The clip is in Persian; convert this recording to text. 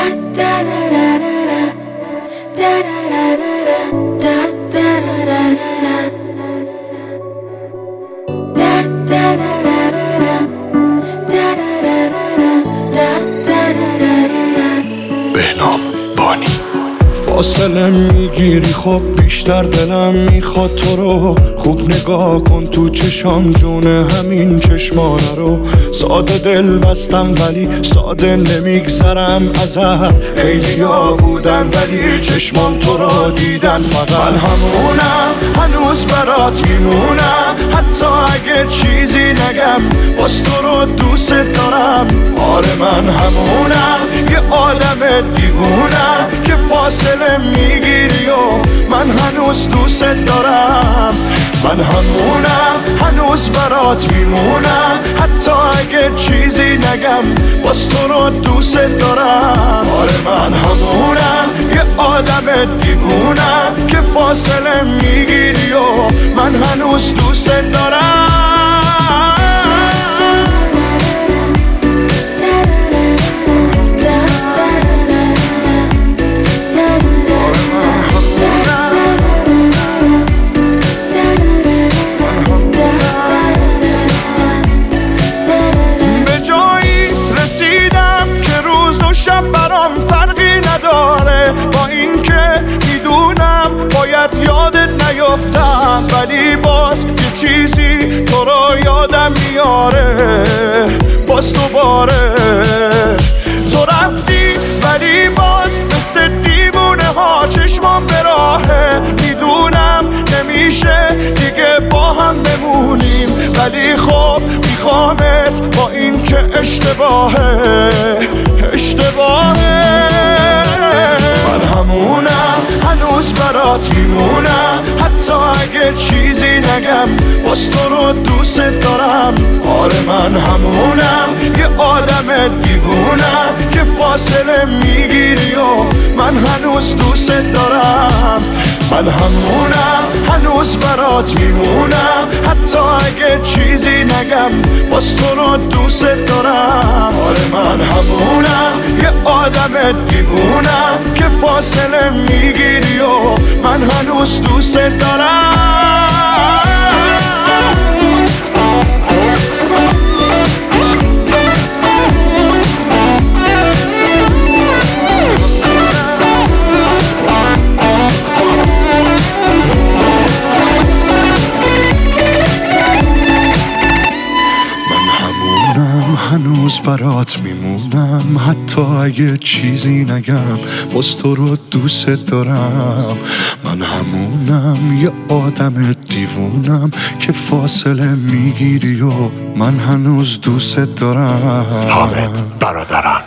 بهنام بانی. فاصله میگیری خب بیشتر دلم میخواد تو رو خوب نگاه کن تو چشام جونه همین چشمانه رو. ساده دل بستم ولی ساده نمیگذرم ازت. خیلی ها بودن ولی چشمام تو رو دیدن فقط. من همونم هنوز برات میمونم حتی اگه چیزی نگم باز تو رو دوست دارم. آره من همونم یه آدم دیوونم که فاصله میگیری و من هنوز دوست دارم. من همونم هنوز برات میمونم حتی اگه چیزی نگم باز تو رو دوست دارم. آره من همونم یه آدم دیوونم که فاصله میگیری و من هنوز دوست دارم. با این که میدونم باید یادت نیفتم ولی باز یه چیزی تو رو یادم میاره باز دوباره. تو رفتی ولی باز مثل دیوونه ها چشمام به راهه. میدونم نمیشه دیگه با هم بمونیم ولی خب میخوامت با این که اشتباهه. من همونم هنوز برات میمونم حتی اگه چیزی نگم باز تو رو دوست دارم. آره من همونم یه آدم دیوونم که فاصله میگیری و من هنوز دوست دارم. من همونم هنوز برات میمونم حتی اگه چیزی نگم باز تو رو دوست دارم. آره من همونم یه آدم دیوونم که فاصله میگیری و من هنوز دوست دارم. هنوز برات میمونم حتی اگه چیزی نگم باز تو رو دوست دارم. من همونم یه آدم دیوونم که فاصله میگیری و من هنوز دوست دارم. حامد برادران.